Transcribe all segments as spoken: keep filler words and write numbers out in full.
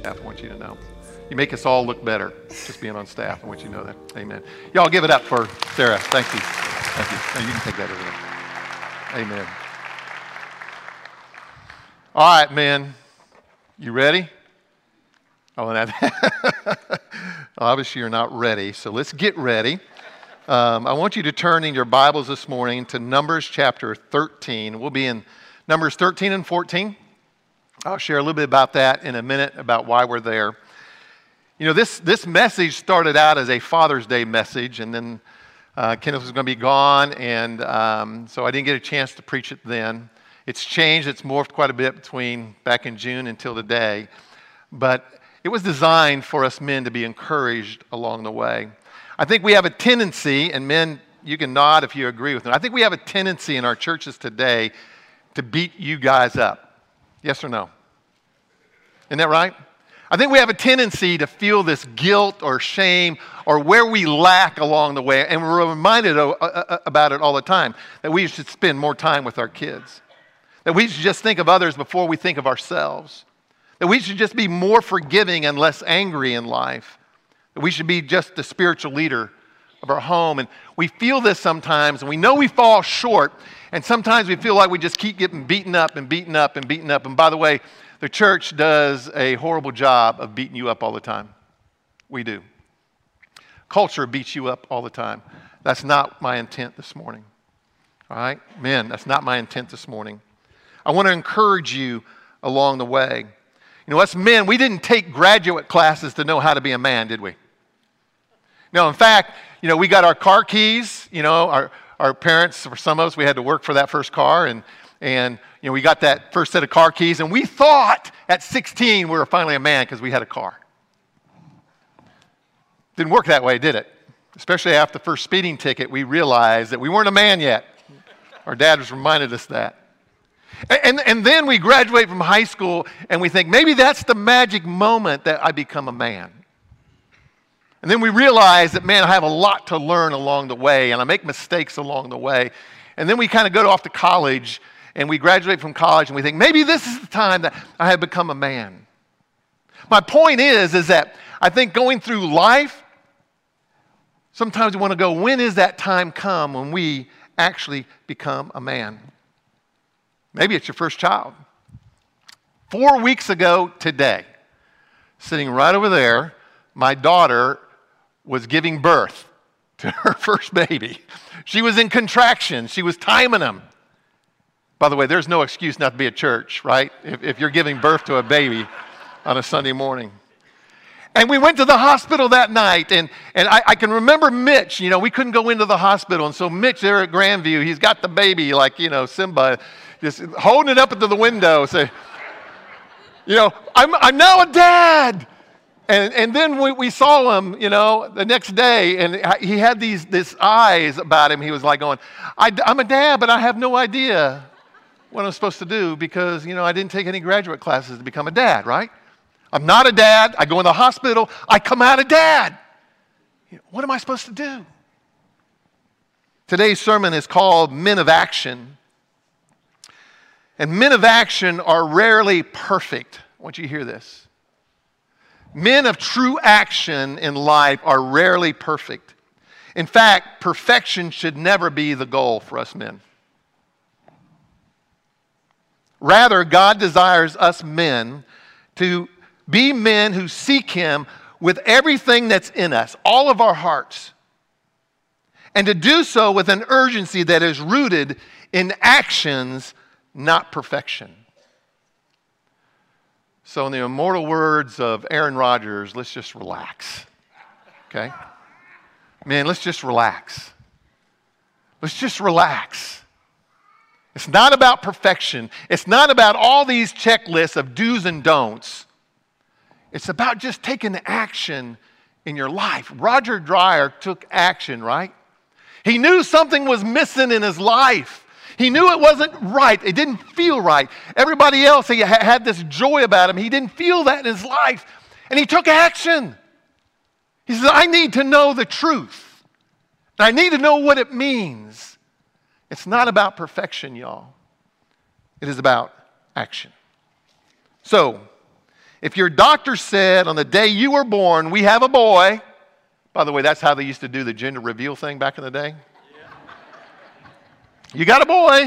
staff. I want you to know. You make us all look better just being on staff. I want you to know that. Amen. Y'all give it up for Sarah. Thank you. Thank you. Now you can take that over there. Amen. All right, men. You ready? Oh, and that obviously you're not ready, so let's get ready. Um, I want you to turn in your Bibles this morning to Numbers chapter thirteen. We'll be in Numbers thirteen and fourteen. I'll share a little bit about that in a minute, about why we're there. You know, this, this message started out as a Father's Day message, and then uh, Kenneth was going to be gone, and um, so I didn't get a chance to preach it then. It's changed. It's morphed quite a bit between back in June until today. But it was designed for us men to be encouraged along the way. I think we have a tendency, and men, you can nod if you agree with me. I think we have a tendency in our churches today to beat you guys up. Yes or no? Isn't that right? I think we have a tendency to feel this guilt or shame or where we lack along the way, and we're reminded of, uh, about it all the time, that we should spend more time with our kids, that we should just think of others before we think of ourselves, that we should just be more forgiving and less angry in life, that we should be just the spiritual leader of our home. And we feel this sometimes, and we know we fall short, and sometimes we feel like we just keep getting beaten up and beaten up and beaten up. And by the way, the church does a horrible job of beating you up all the time. We do. Culture beats you up all the time. That's not my intent this morning. All right? Men, that's not my intent this morning. I want to encourage you along the way. You know, us men, we didn't take graduate classes to know how to be a man, did we? No, in fact, you know, we got our car keys. You know, our, our parents, for some of us, we had to work for that first car, and And, you know, we got that first set of car keys, and we thought at sixteen we were finally a man because we had a car. Didn't work that way, did it? Especially after the first speeding ticket, we realized that we weren't a man yet. Our dad was reminded us that. And, and, and then we graduate from high school, and we think, maybe that's the magic moment that I become a man. And then we realize that, man, I have a lot to learn along the way, and I make mistakes along the way. And then we kind of go off to college, and we graduate from college, and we think, maybe this is the time that I have become a man. My point is, is that I think going through life, sometimes we want to go, when is that time come when we actually become a man? Maybe it's your first child. Four weeks ago today, sitting right over there, my daughter was giving birth to her first baby. She was in contractions. She was timing them. By the way, there's no excuse not to be at church, right? If, if you're giving birth to a baby on a Sunday morning. And we went to the hospital that night, and, and I, I can remember Mitch. You know, we couldn't go into the hospital, and so Mitch there at Grandview, he's got the baby like, you know, Simba, just holding it up into the window, say, you know, I'm, I'm now a dad. And, and then we, we saw him, you know, the next day, and he had these this eyes about him. He was like going, I, I'm a dad, but I have no idea what I'm supposed to do because, you know, I didn't take any graduate classes to become a dad, right? I'm not a dad. I go in the hospital. I come out a dad. You know, what am I supposed to do? Today's sermon is called Men of Action. And men of action are rarely perfect. I want you to hear this. Men of true action in life are rarely perfect. In fact, perfection should never be the goal for us men. Rather, God desires us men to be men who seek Him with everything that's in us, all of our hearts, and to do so with an urgency that is rooted in actions, not perfection. So in the immortal words of Aaron Rodgers, let's just relax, okay? Man, let's just relax. Let's just relax. It's not about perfection. It's not about all these checklists of do's and don'ts. It's about just taking action in your life. Roger Dreyer took action, right? He knew something was missing in his life. He knew it wasn't right. It didn't feel right. Everybody else, he had this joy about him. He didn't feel that in his life. And he took action. He said, I need to know the truth. And I need to know what it means. It's not about perfection, y'all. It is about action. So, If your doctor said on the day you were born, we have a boy, by the way, that's how they used to do the gender reveal thing back in the day. Yeah. You got a boy.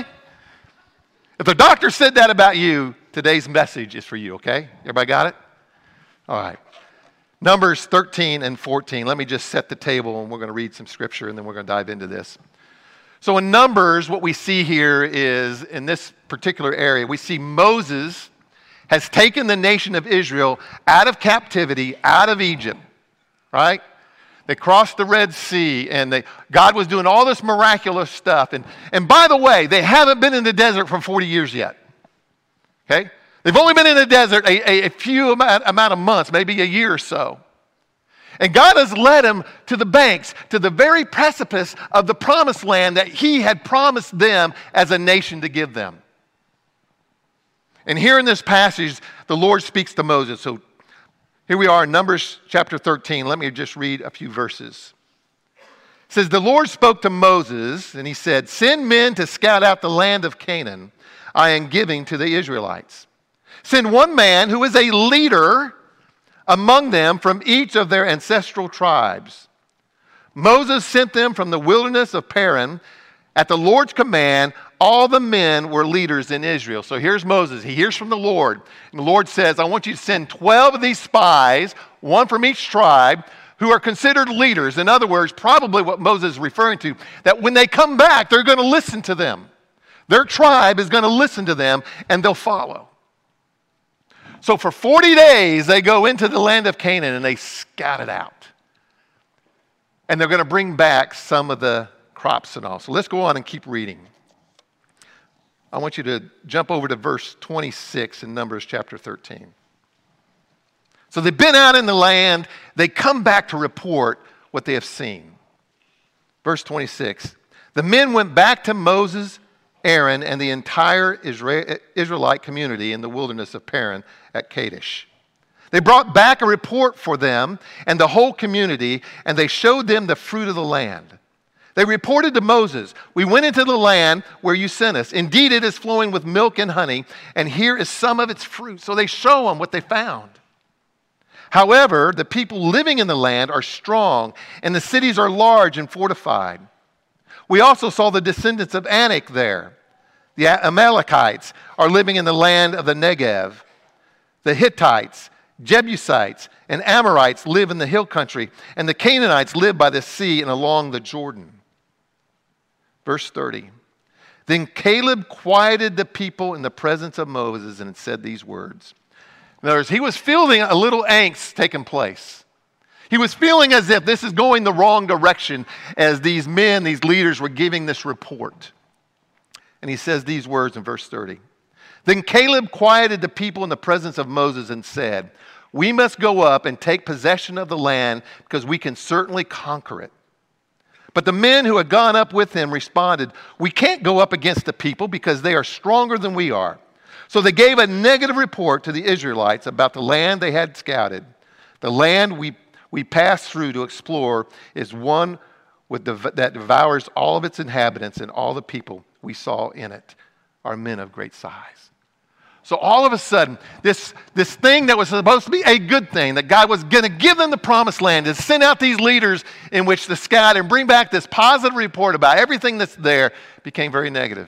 If the doctor said that about you, today's message is for you, okay? Everybody got it? All right. Numbers thirteen and fourteen. Let me just set the table, and we're going to read some scripture, and then we're going to dive into this. So in Numbers, what we see here is, in this particular area, we see Moses has taken the nation of Israel out of captivity, out of Egypt, right? They crossed the Red Sea, and they, God was doing all this miraculous stuff. And, and by the way, they haven't been in the desert for forty years yet, okay? They've only been in the desert a, a, a few amount, amount of months, maybe a year or so. And God has led them to the banks, to the very precipice of the promised land that he had promised them as a nation to give them. And here in this passage, the Lord speaks to Moses. So here we are in Numbers chapter thirteen. Let me just read a few verses. It says, the Lord spoke to Moses, and he said, send men to scout out the land of Canaan I am giving to the Israelites. Send one man who is a leader among them from each of their ancestral tribes. Moses sent them from the wilderness of Paran. At the Lord's command, all the men were leaders in Israel. So here's Moses. He hears from the Lord. And the Lord says, I want you to send twelve of these spies, one from each tribe, who are considered leaders. In other words, probably what Moses is referring to, that when they come back, they're going to listen to them. Their tribe is going to listen to them, and they'll follow. So for forty days, they go into the land of Canaan, and they scout it out. And they're going to bring back some of the crops and all. So let's go on and keep reading. I want you to jump over to verse twenty-six in Numbers chapter thirteen. So they've been out in the land. They come back to report what they have seen. Verse twenty-six. The men went back to Moses, Aaron, and the entire Israel, Israelite community in the wilderness of Paran at Kadesh. They brought back a report for them and the whole community, and they showed them the fruit of the land. They reported to Moses, we went into the land where you sent us. Indeed, it is flowing with milk and honey, and here is some of its fruit. So they show them what they found. However, the people living in the land are strong, and the cities are large and fortified. We also saw the descendants of Anak there. The Amalekites are living in the land of the Negev. The Hittites, Jebusites, and Amorites live in the hill country, and the Canaanites live by the sea and along the Jordan. Verse thirty. Then Caleb quieted the people in the presence of Moses and said these words. In other words, he was feeling a little angst taking place. He was feeling as if this is going the wrong direction as these men, these leaders were giving this report. And he says these words in verse thirty. Then Caleb quieted the people in the presence of Moses and said, we must go up and take possession of the land because we can certainly conquer it. But the men who had gone up with him responded, we can't go up against the people because they are stronger than we are. So they gave a negative report to the Israelites about the land they had scouted. The land we, we passed through to explore is one with the, that devours all of its inhabitants, and all the people we saw in it are men of great size. So all of a sudden, this, this thing that was supposed to be a good thing, that God was going to give them the promised land, and send out these leaders in which to scout and bring back this positive report about everything that's there, became very negative.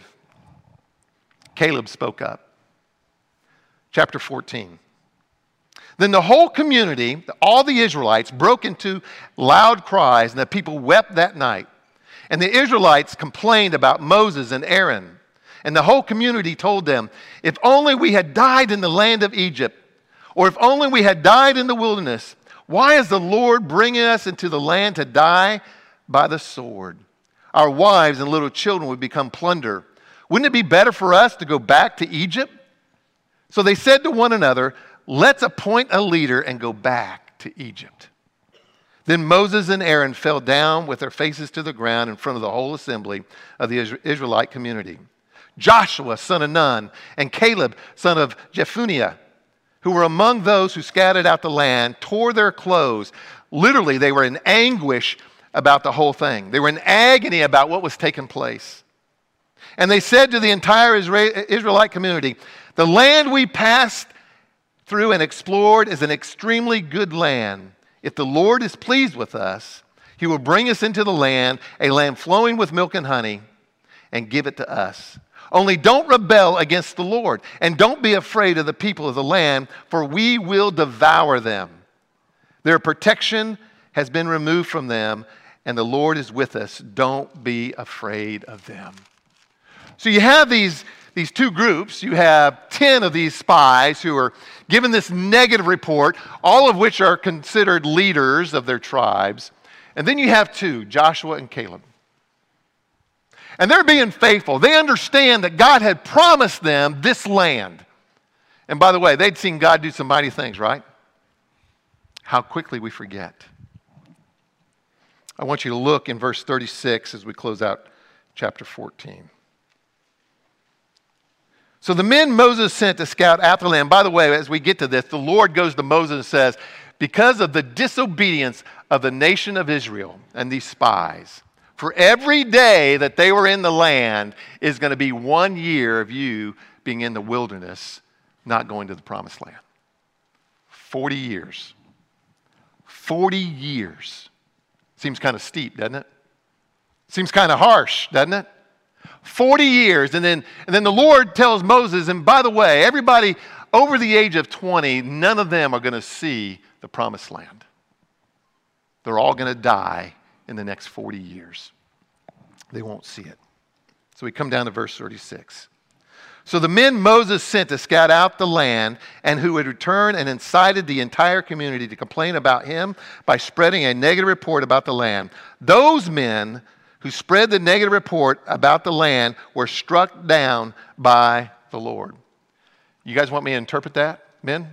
Caleb spoke up. Chapter fourteen. Then the whole community, all the Israelites, broke into loud cries, and the people wept that night. And the Israelites complained about Moses and Aaron. And the whole community told them, if only we had died in the land of Egypt, or if only we had died in the wilderness. Why is the Lord bringing us into the land to die by the sword? Our wives and little children would become plunder. Wouldn't it be better for us to go back to Egypt? So they said to one another, let's appoint a leader and go back to Egypt. Then Moses and Aaron fell down with their faces to the ground in front of the whole assembly of the Israelite community. Joshua, son of Nun, and Caleb, son of Jephunneh, who were among those who scattered out the land, tore their clothes. Literally, they were in anguish about the whole thing. They were in agony about what was taking place. And they said to the entire Israelite community, the land we passed through and explored is an extremely good land. If the Lord is pleased with us, he will bring us into the land, a land flowing with milk and honey, and give it to us. Only don't rebel against the Lord, and don't be afraid of the people of the land, for we will devour them. Their protection has been removed from them, and the Lord is with us. Don't be afraid of them. So you have these, these two groups. You have ten of these spies who are given this negative report, all of which are considered leaders of their tribes. And then you have two, Joshua and Caleb. And they're being faithful. They understand that God had promised them this land. And by the way, they'd seen God do some mighty things, right? How quickly we forget. I want you to look in verse thirty-six as we close out chapter fourteen. So the men Moses sent to scout out the land, by the way, as we get to this, the Lord goes to Moses and says, because of the disobedience of the nation of Israel and these spies, for every day that they were in the land is going to be one year of you being in the wilderness, not going to the promised land. Forty years. Forty years. Seems kind of steep, doesn't it? Seems kind of harsh, doesn't it? Forty years, and then, and then the Lord tells Moses, and by the way, everybody over the age of twenty, none of them are going to see the promised land. They're all going to die in the next forty years. They won't see it. So we come down to verse thirty-six. So the men Moses sent to scout out the land, and who had returned and incited the entire community to complain about him by spreading a negative report about the land. Those men who spread the negative report about the land were struck down by the Lord. You guys want me to interpret that, men?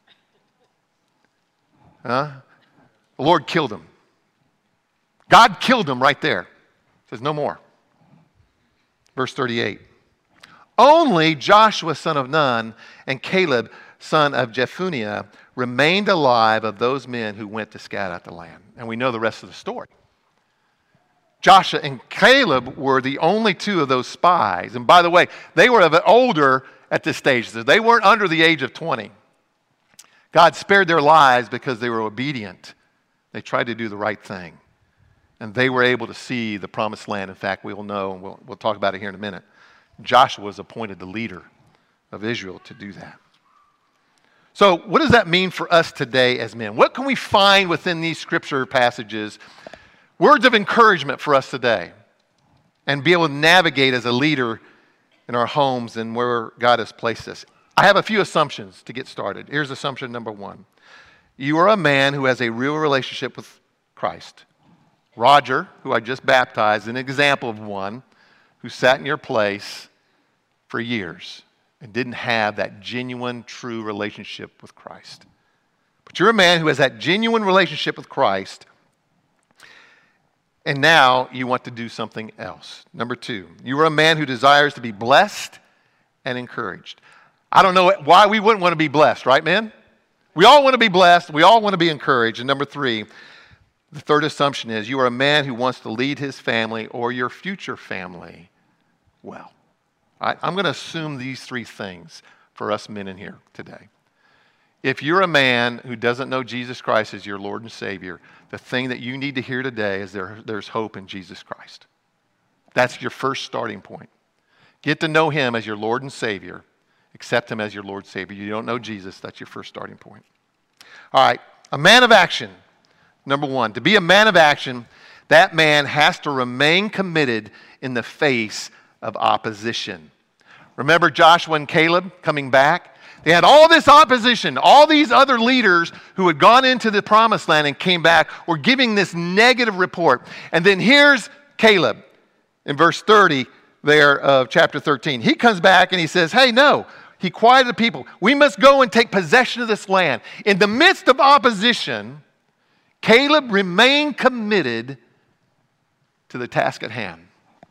Huh? The Lord killed him. God killed him right there. Says no more. Verse thirty-eight. Only Joshua, son of Nun, and Caleb, son of Jephunneh, remained alive of those men who went to scout out the land. And we know the rest of the story. Joshua and Caleb were the only two of those spies. And by the way, they were a bit older at this stage. So they weren't under the age of twenty. God spared their lives because they were obedient. They tried to do the right thing. And they were able to see the promised land. In fact, we will know, and we'll, we'll talk about it here in a minute. Joshua was appointed the leader of Israel to do that. So what does that mean for us today as men? What can we find within these scripture passages, words of encouragement for us today, and be able to navigate as a leader in our homes and where God has placed us? I have a few assumptions to get started. Here's assumption number one. You are a man who has a real relationship with Christ. Roger, who I just baptized, is an example of one who sat in your place for years and didn't have that genuine, true relationship with Christ. But you're a man who has that genuine relationship with Christ, and now you want to do something else. Number two, you are a man who desires to be blessed and encouraged. I don't know why we wouldn't want to be blessed, right, man? We all want to be blessed. We all want to be encouraged. And number three, the third assumption is you are a man who wants to lead his family or your future family well. All right, I'm going to assume these three things for us men in here today. If you're a man who doesn't know Jesus Christ as your Lord and Savior, the thing that you need to hear today is there, there's hope in Jesus Christ. That's your first starting point. Get to know him as your Lord and Savior. Accept him as your Lord and Savior. You don't know Jesus, that's your first starting point. All right, a man of action. Number one, to be a man of action, that man has to remain committed in the face of opposition. Remember Joshua and Caleb coming back? They had all this opposition. All these other leaders who had gone into the promised land and came back were giving this negative report. And then here's Caleb in verse thirty there of chapter thirteen. He comes back and he says, hey, no. He quieted the people. We must go and take possession of this land. In the midst of opposition, Caleb remained committed to the task at hand.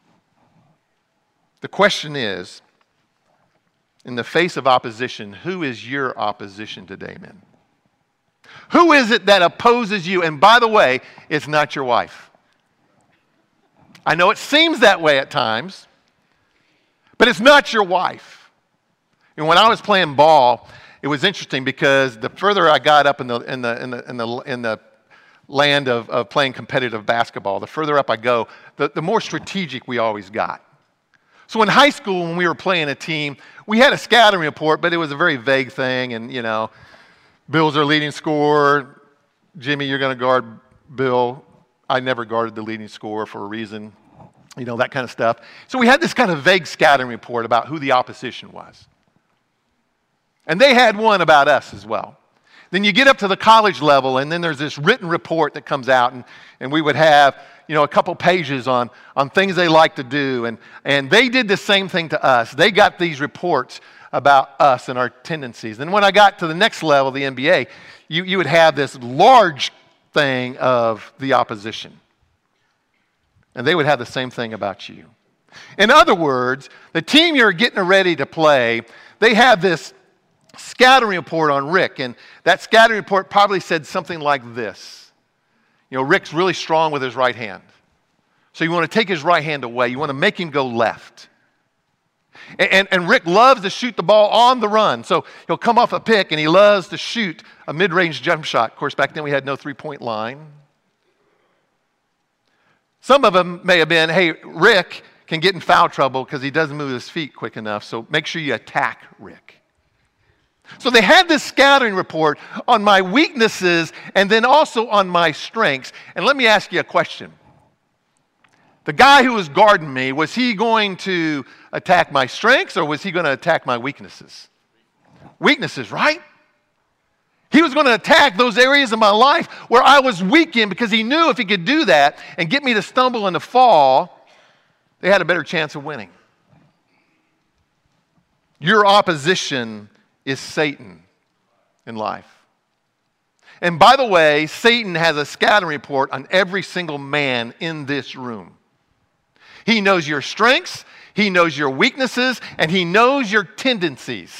The question is, in the face of opposition, who is your opposition today, men? Who is it that opposes you? And by the way, it's not your wife. I know it seems that way at times, but it's not your wife. And when I was playing ball, it was interesting because the further I got up in the in the in the in the, in the land of, of playing competitive basketball, the further up I go, the, the more strategic we always got. So in high school, when we were playing a team, we had a scouting report, but it was a very vague thing. And, you know, Bill's our leading scorer. Jimmy, you're going to guard Bill. I never guarded the leading scorer for a reason. You know, that kind of stuff. So we had this kind of vague scouting report about who the opposition was. And they had one about us as well. Then you get up to the college level, and then there's this written report that comes out, and, and we would have, you know, a couple pages on, on things they like to do. And, and they did the same thing to us. They got these reports about us and our tendencies. And when I got to the next level, the N B A, you, you would have this large thing of the opposition. And they would have the same thing about you. In other words, the team you're getting ready to play, they have this scouting report on Rick, and that scouting report probably said something like this. You know, Rick's really strong with his right hand. So you want to take his right hand away. You want to make him go left. And, and, and Rick loves to shoot the ball on the run. So he'll come off a pick, and he loves to shoot a mid-range jump shot. Of course, back then we had no three-point line. Some of them may have been, hey, Rick can get in foul trouble because he doesn't move his feet quick enough, so make sure you attack Rick. So they had this scouting report on my weaknesses and then also on my strengths. And let me ask you a question. The guy who was guarding me, was he going to attack my strengths or was he going to attack my weaknesses? Weaknesses, right? He was going to attack those areas of my life where I was weak in, because he knew if he could do that and get me to stumble and to fall, they had a better chance of winning. Your opposition is Satan in life. And by the way, Satan has a scouting report on every single man in this room. He knows your strengths, he knows your weaknesses, and he knows your tendencies.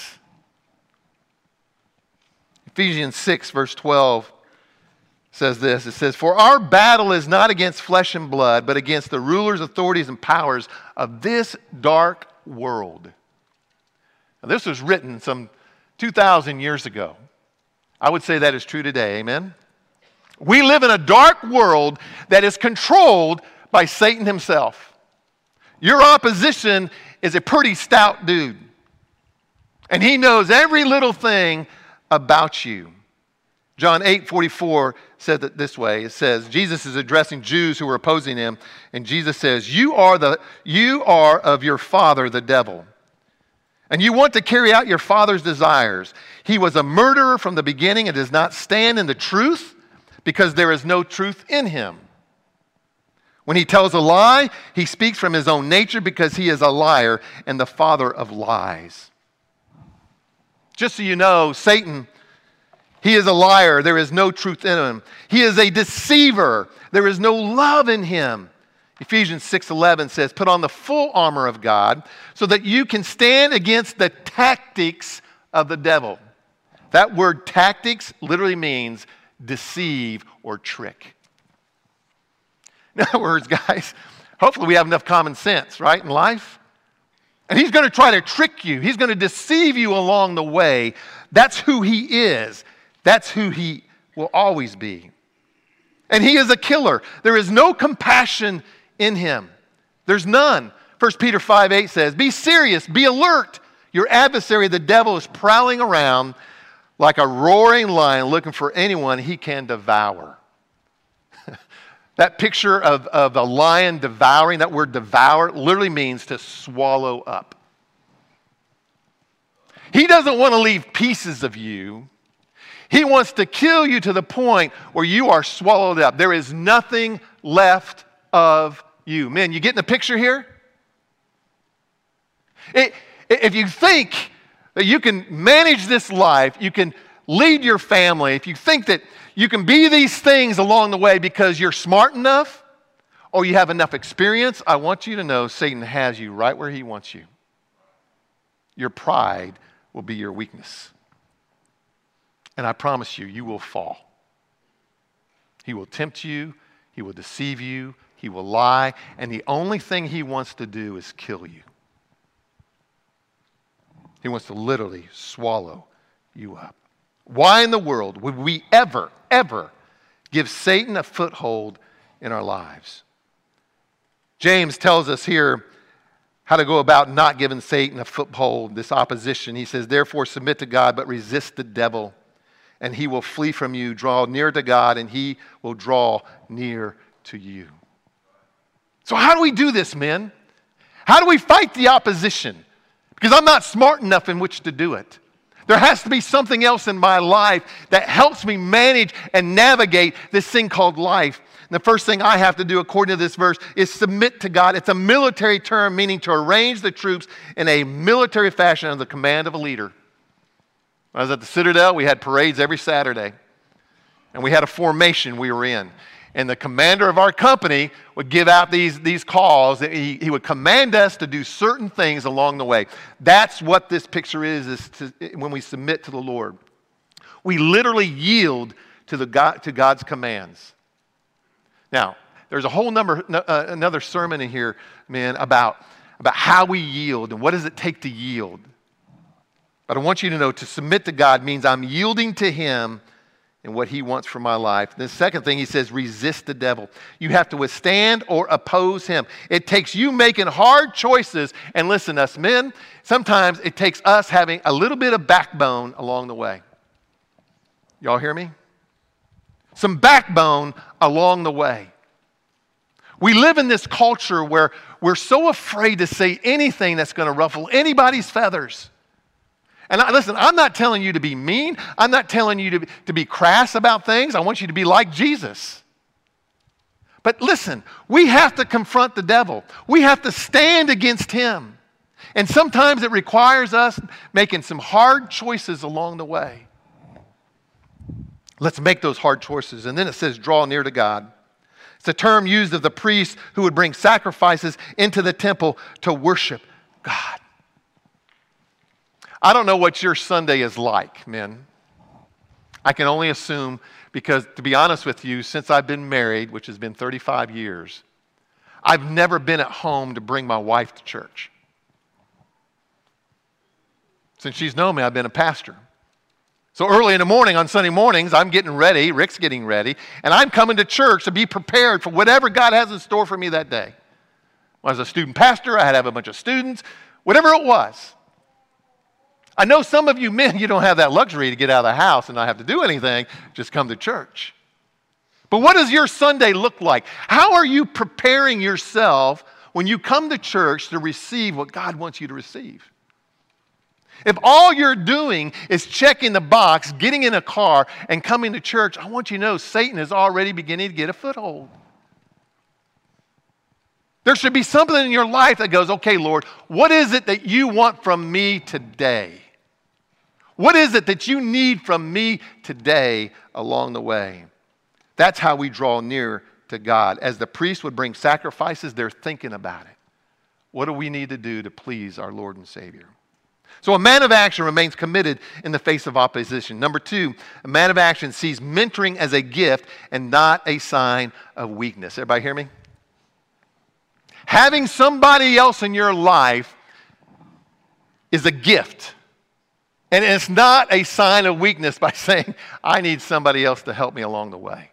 Ephesians six, verse twelve says this. It says, "For our battle is not against flesh and blood, but against the rulers, authorities, and powers of this dark world." Now, this was written some two thousand years ago. I would say that is true today, amen? We live in a dark world that is controlled by Satan himself. Your opposition is a pretty stout dude. And he knows every little thing about you. John eight forty-four said it this way. It says, Jesus is addressing Jews who were opposing him, and Jesus says, you are, the, you are of your father, the devil, and you want to carry out your father's desires. He was a murderer from the beginning and does not stand in the truth because there is no truth in him. When he tells a lie, he speaks from his own nature because he is a liar and the father of lies. Just so you know, Satan, he is a liar. There is no truth in him. He is a deceiver. There is no love in him. Ephesians six eleven says, put on the full armor of God so that you can stand against the tactics of the devil. That word tactics literally means deceive or trick. In other words, guys, hopefully we have enough common sense, right, in life? And he's going to try to trick you. He's going to deceive you along the way. That's who he is. That's who he will always be. And he is a killer. There is no compassion in him. There's none. First Peter five eight says, be serious, be alert. Your adversary, the devil, is prowling around like a roaring lion looking for anyone he can devour. That picture of, of a lion devouring, that word devour, literally means to swallow up. He doesn't want to leave pieces of you. He wants to kill you to the point where you are swallowed up. There is nothing left of you. Men, you getting the picture here? It, if you think that you can manage this life, you can lead your family, if you think that you can be these things along the way because you're smart enough or you have enough experience, I want you to know Satan has you right where he wants you. Your pride will be your weakness. And I promise you, you will fall. He will tempt you. He will deceive you. He will lie. And the only thing he wants to do is kill you. He wants to literally swallow you up. Why in the world would we ever, ever give Satan a foothold in our lives? James tells us here how to go about not giving Satan a foothold, this opposition. He says, therefore submit to God, but resist the devil, and he will flee from you. Draw near to God, and he will draw near to you. So how do we do this, men? How do we fight the opposition? Because I'm not smart enough in which to do it. There has to be something else in my life that helps me manage and navigate this thing called life. And the first thing I have to do, according to this verse, is submit to God. It's a military term meaning to arrange the troops in a military fashion under the command of a leader. When I was at the Citadel, we had parades every Saturday. And we had a formation we were in. And the commander of our company would give out these, these calls. He, he would command us to do certain things along the way. That's what this picture is, is to, when we submit to the Lord. We literally yield to, the God, to God's commands. Now, there's a whole number, uh, another sermon in here, man, about, about how we yield and what does it take to yield. But I want you to know to submit to God means I'm yielding to Him and what He wants for my life. The second thing he says, resist the devil. You have to withstand or oppose him. It takes you making hard choices. And listen, us men, sometimes it takes us having a little bit of backbone along the way. Y'all hear me? Some backbone along the way. We live in this culture where we're so afraid to say anything that's going to ruffle anybody's feathers. And I, listen, I'm not telling you to be mean. I'm not telling you to, to be crass about things. I want you to be like Jesus. But listen, we have to confront the devil. We have to stand against him. And sometimes it requires us making some hard choices along the way. Let's make those hard choices. And then it says, draw near to God. It's a term used of the priests who would bring sacrifices into the temple to worship God. I don't know what your Sunday is like, men. I can only assume because, to be honest with you, since I've been married, which has been thirty-five years, I've never been at home to bring my wife to church. Since she's known me, I've been a pastor. So early in the morning, on Sunday mornings, I'm getting ready, Rick's getting ready, and I'm coming to church to be prepared for whatever God has in store for me that day. When I was a student pastor, I had to have a bunch of students, whatever it was. I know some of you men, you don't have that luxury to get out of the house and not have to do anything, just come to church. But what does your Sunday look like? How are you preparing yourself when you come to church to receive what God wants you to receive? If all you're doing is checking the box, getting in a car, and coming to church, I want you to know Satan is already beginning to get a foothold. There should be something in your life that goes, okay, Lord, what is it that you want from me today? What is it that you need from me today along the way? That's how we draw near to God. As the priest would bring sacrifices, they're thinking about it. What do we need to do to please our Lord and Savior? So a man of action remains committed in the face of opposition. Number two, a man of action sees mentoring as a gift and not a sign of weakness. Everybody hear me? Having somebody else in your life is a gift. And it's not a sign of weakness by saying, I need somebody else to help me along the way.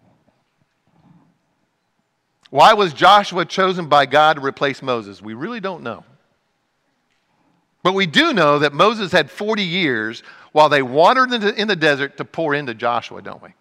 Why was Joshua chosen by God to replace Moses? We really don't know. But we do know that Moses had forty years while they wandered into, in the desert to pour into Joshua, don't we?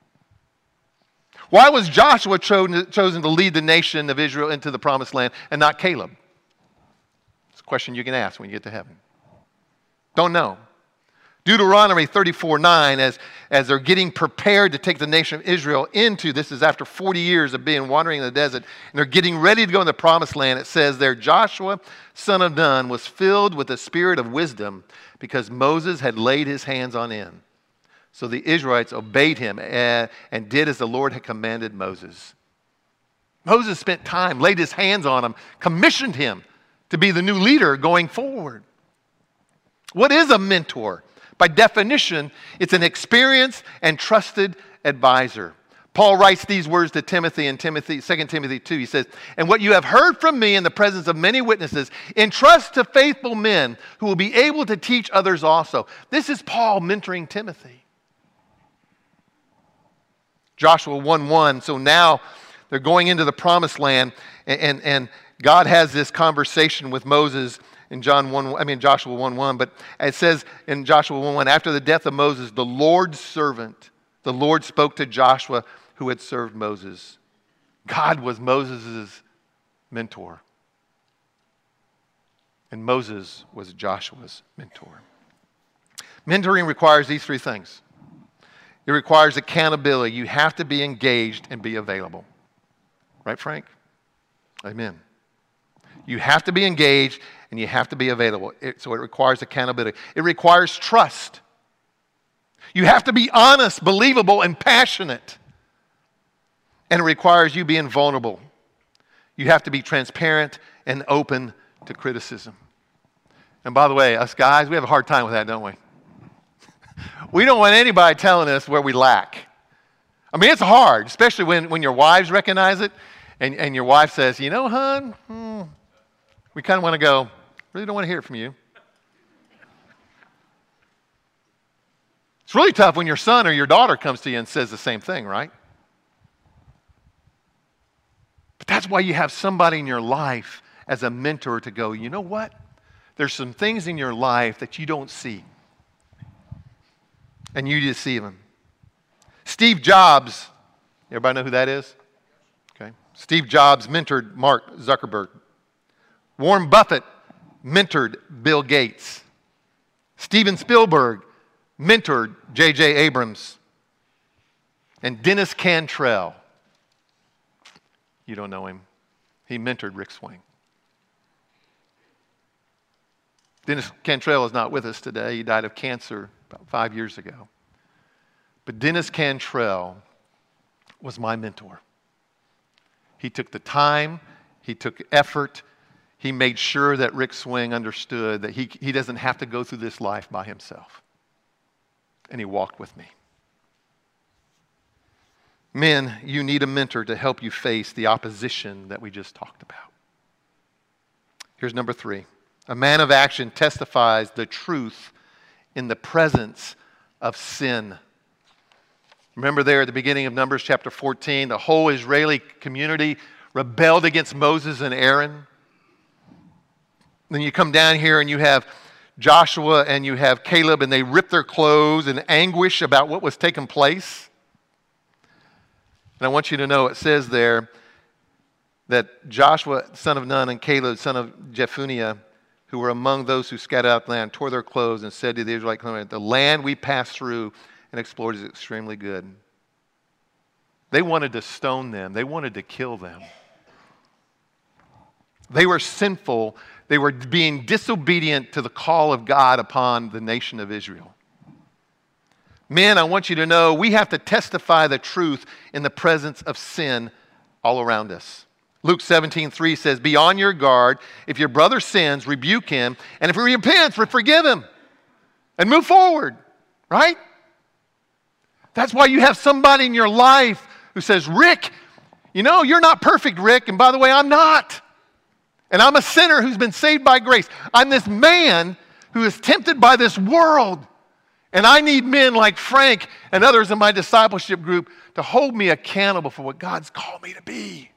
Why was Joshua chosen, chosen to lead the nation of Israel into the promised land and not Caleb? It's a question you can ask when you get to heaven. Don't know. Deuteronomy thirty-four nine, as, as they're getting prepared to take the nation of Israel into, this is after forty years of being wandering in the desert, and they're getting ready to go in the promised land, it says there, Joshua, son of Nun, was filled with the spirit of wisdom because Moses had laid his hands on him. So the Israelites obeyed him and, and did as the Lord had commanded Moses. Moses spent time, laid his hands on him, commissioned him to be the new leader going forward. What is a mentor? By definition, it's an experienced and trusted advisor. Paul writes these words to Timothy in Timothy, Second Timothy two. He says, and what you have heard from me in the presence of many witnesses, entrust to faithful men who will be able to teach others also. This is Paul mentoring Timothy. Joshua one one, so now they're going into the promised land, and, and, and God has this conversation with Moses in John one, I mean Joshua one one, but it says in Joshua one one, after the death of Moses, the Lord's servant, the Lord spoke to Joshua who had served Moses. God was Moses' mentor. And Moses was Joshua's mentor. Mentoring requires these three things. It requires accountability. You have to be engaged and be available. Right, Frank? Amen. You have to be engaged and you have to be available. It, so it requires accountability. It requires trust. You have to be honest, believable, and passionate. And it requires you being vulnerable. You have to be transparent and open to criticism. And by the way, us guys, we have a hard time with that, don't we? We don't want anybody telling us where we lack. I mean, it's hard, especially when, when your wives recognize it and, and your wife says, you know, hon, hmm, we kind of want to go, really don't want to hear it from you. It's really tough when your son or your daughter comes to you and says the same thing, right? But that's why you have somebody in your life as a mentor to go, you know what? There's some things in your life that you don't see. And you just see them. Steve Jobs, everybody know who that is? Okay. Steve Jobs mentored Mark Zuckerberg. Warren Buffett mentored Bill Gates. Steven Spielberg mentored J J Abrams. And Dennis Cantrell, you don't know him, he mentored Rick Swing. Dennis Cantrell is not with us today. He died of cancer about five years ago. But Dennis Cantrell was my mentor. He took the time, he took effort, he made sure that Rick Swing understood that he, he doesn't have to go through this life by himself. And he walked with me. Men, you need a mentor to help you face the opposition that we just talked about. Here's number three. A man of action testifies the truth in the presence of sin. Remember there at the beginning of Numbers chapter fourteen, the whole Israeli community rebelled against Moses and Aaron. Then you come down here and you have Joshua and you have Caleb, and they rip their clothes in anguish about what was taking place. And I want you to know, it says there that Joshua, son of Nun, and Caleb, son of Jephunneh, who were among those who scattered out the land, tore their clothes and said to the Israelites, the land we passed through and explored is extremely good. They wanted to stone them. They wanted to kill them. They were sinful. They were being disobedient to the call of God upon the nation of Israel. Men, I want you to know we have to testify the truth in the presence of sin all around us. Luke seventeen three says, be on your guard. If your brother sins, rebuke him. And if he repents, forgive him. And move forward. Right? That's why you have somebody in your life who says, Rick, you know, you're not perfect, Rick. And by the way, I'm not. And I'm a sinner who's been saved by grace. I'm this man who is tempted by this world. And I need men like Frank and others in my discipleship group to hold me accountable for what God's called me to be.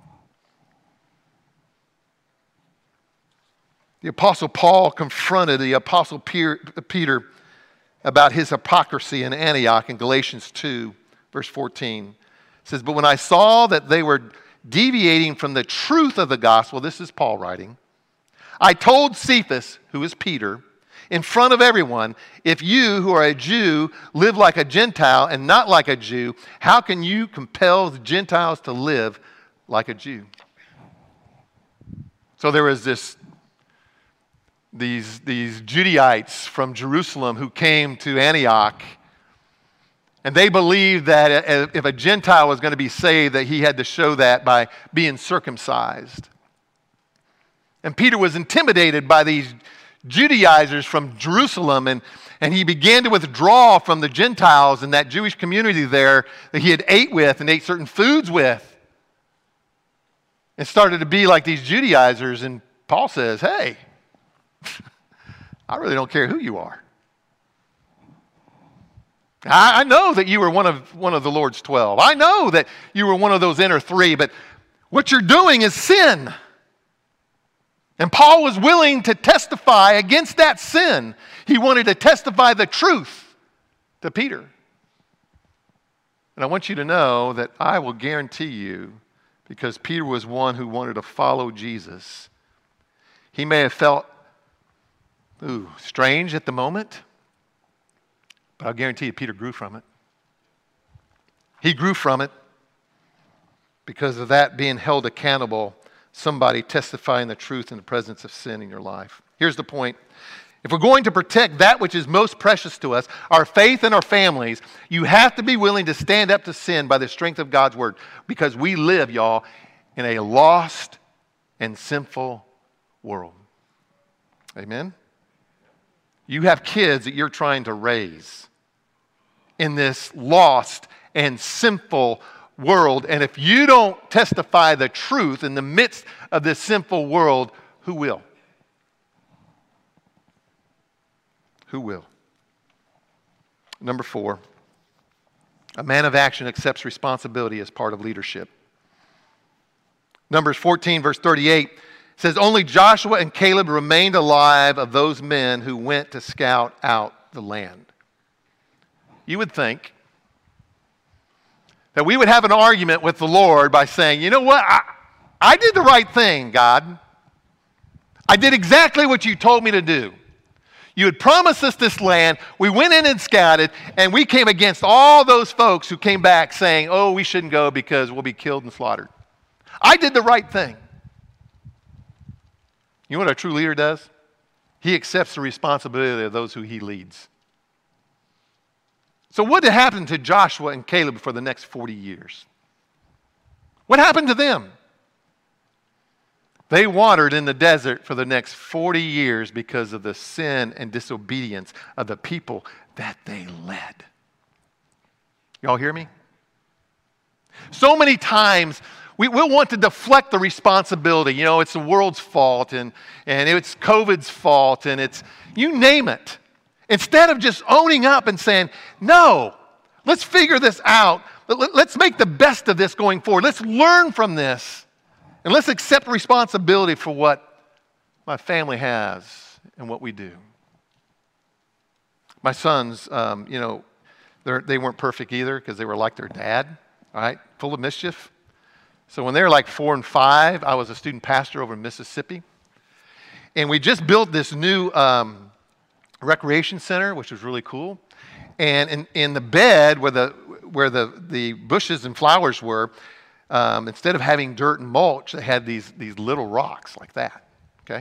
The Apostle Paul confronted the Apostle Peter about his hypocrisy in Antioch in Galatians two, verse fourteen. It says, but when I saw that they were deviating from the truth of the gospel, this is Paul writing, I told Cephas, who is Peter, in front of everyone, if you who are a Jew live like a Gentile and not like a Jew, how can you compel the Gentiles to live like a Jew? So there was this These, these Judaites from Jerusalem who came to Antioch, and they believed that if a Gentile was going to be saved, that he had to show that by being circumcised. And Peter was intimidated by these Judaizers from Jerusalem, and, and he began to withdraw from the Gentiles and that Jewish community there that he had ate with and ate certain foods with. And started to be like these Judaizers, and Paul says, hey, I really don't care who you are. I, I know that you were one of, one of the Lord's twelve. I know that you were one of those inner three, but what you're doing is sin. And Paul was willing to testify against that sin. He wanted to testify the truth to Peter. And I want you to know that I will guarantee you, because Peter was one who wanted to follow Jesus, he may have felt, ooh, strange at the moment, but I'll guarantee you Peter grew from it. He grew from it because of that being held accountable, somebody testifying the truth in the presence of sin in your life. Here's the point. If we're going to protect that which is most precious to us, our faith and our families, you have to be willing to stand up to sin by the strength of God's word, because we live, y'all, in a lost and sinful world. Amen? You have kids that you're trying to raise in this lost and sinful world, and if you don't testify the truth in the midst of this sinful world, who will? Who will? Number four, a man of action accepts responsibility as part of leadership. Numbers fourteen, verse thirty-eight says, only Joshua and Caleb remained alive of those men who went to scout out the land. You would think that we would have an argument with the Lord by saying, you know what, I, I did the right thing, God. I did exactly what you told me to do. You had promised us this land. We went in and scouted, and we came against all those folks who came back saying, oh, we shouldn't go because we'll be killed and slaughtered. I did the right thing. You know what a true leader does? He accepts the responsibility of those who he leads. So what happened to Joshua and Caleb for the next forty years? What happened to them? They wandered in the desert for the next forty years because of the sin and disobedience of the people that they led. Y'all hear me? So many times we, we'll want to deflect the responsibility. You know, it's the world's fault, and, and it's COVID's fault, and it's, you name it. Instead of just owning up and saying, no, let's figure this out. Let's make the best of this going forward. Let's learn from this. And let's accept responsibility for what my family has and what we do. My sons, um, you know, they weren't perfect either because they were like their dad, all right, full of mischief. So when they were like four and five, I was a student pastor over in Mississippi. And we just built this new um, recreation center, which was really cool. And in, in the bed where the where the, the bushes and flowers were, um, instead of having dirt and mulch, they had these, these little rocks like that, okay?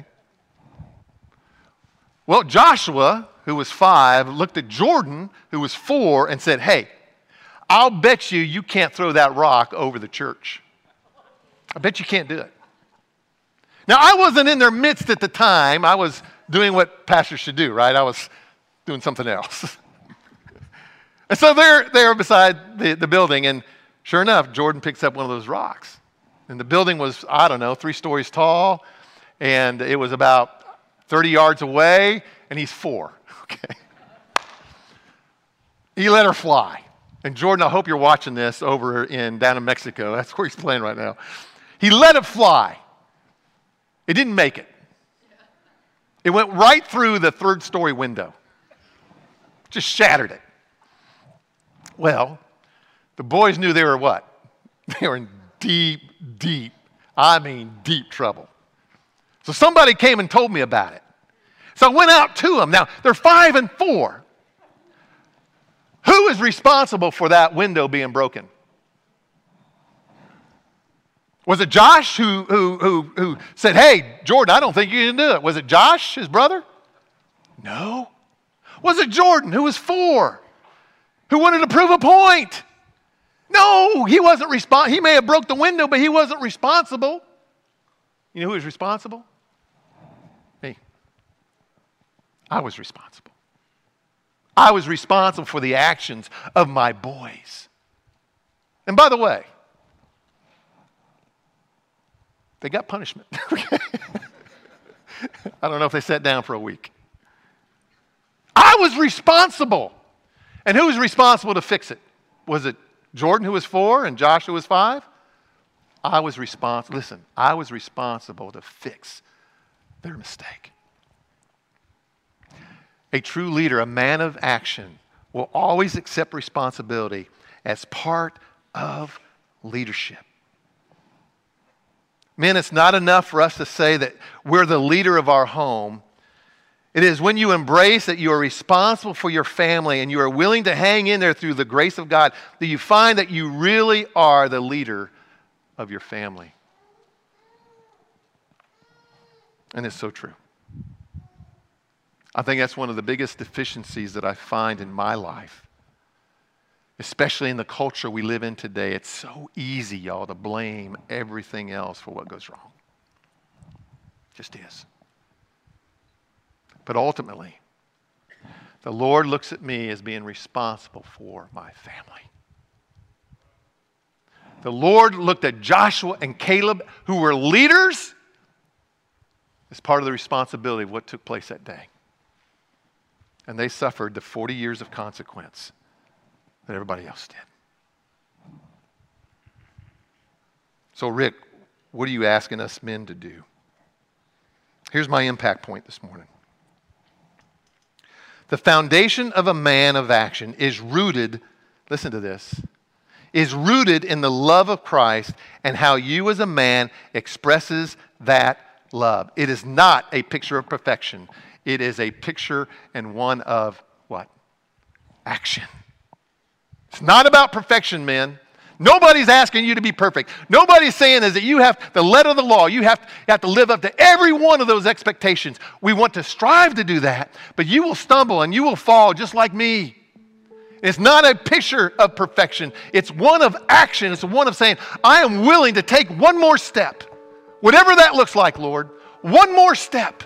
Well, Joshua, who was five, looked at Jordan, who was four, and said, hey, I'll bet you you can't throw that rock over the church. I bet you can't do it. Now, I wasn't in their midst at the time. I was doing what pastors should do, right? I was doing something else. And so they're there beside the, the building, and sure enough, Jordan picks up one of those rocks. And the building was, I don't know, three stories tall, and it was about thirty yards away, and he's four, okay? He let her fly. And Jordan, I hope you're watching this over in down in Mexico. That's where he's playing right now. He let it fly. It didn't make it. It went right through the third story window. Just shattered it. Well, the boys knew they were what? They were in deep, deep, I mean deep trouble. So somebody came and told me about it. So I went out to them. Now, they're five and four. Who is responsible for that window being broken? Was it Josh who, who, who, who said, hey, Jordan, I don't think you can do it? Was it Josh, his brother? No. Was it Jordan, who was four, who wanted to prove a point? No, he wasn't responsible. He may have broke the window, but he wasn't responsible. You know who was responsible? Me. I was responsible. I was responsible for the actions of my boys. And by the way, they got punishment. I don't know if they sat down for a week. I was responsible. And who was responsible to fix it? Was it Jordan, who was four, and Joshua was five? I was responsible. Listen, I was responsible to fix their mistake. A true leader, a man of action, will always accept responsibility as part of leadership. Men, it's not enough for us to say that we're the leader of our home. It is when you embrace that you are responsible for your family and you are willing to hang in there through the grace of God that you find that you really are the leader of your family. And it's so true. I think that's one of the biggest deficiencies that I find in my life, especially in the culture we live in today. It's so easy, y'all, to blame everything else for what goes wrong. It just is. But ultimately, the Lord looks at me as being responsible for my family. The Lord looked at Joshua and Caleb, who were leaders, as part of the responsibility of what took place that day. And they suffered the forty years of consequence that everybody else did. So, Rick, what are you asking us men to do? Here's my impact point this morning. The foundation of a man of action is rooted, listen to this, is rooted in the love of Christ and how you as a man expresses that love. It is not a picture of perfection. It is a picture and one of what? Action. It's not about perfection, men. Nobody's asking you to be perfect. Nobody's saying is that you have the letter of the law. You have, you have to live up to every one of those expectations. We want to strive to do that, but you will stumble and you will fall just like me. It's not a picture of perfection. It's one of action. It's one of saying, I am willing to take one more step. Whatever that looks like, Lord, one more step.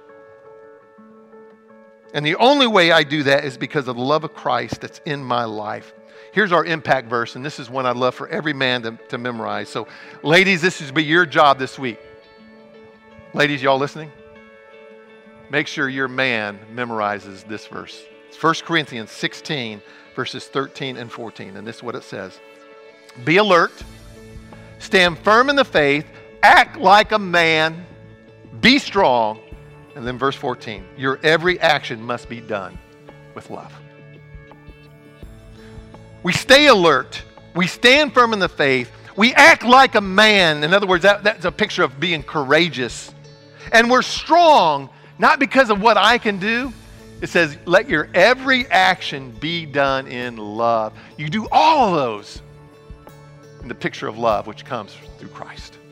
And the only way I do that is because of the love of Christ that's in my life. Here's our impact verse, and this is one I'd love for every man to, to memorize. So, ladies, this is be your job this week. Ladies, y'all listening? Make sure your man memorizes this verse. It's First Corinthians sixteen, verses thirteen and fourteen, and this is what it says. Be alert, stand firm in the faith, act like a man, be strong. And then verse fourteen, your every action must be done with love. We stay alert. We stand firm in the faith. We act like a man. In other words, that, that's a picture of being courageous. And we're strong, not because of what I can do. It says, let your every action be done in love. You do all of those in the picture of love, which comes through Christ.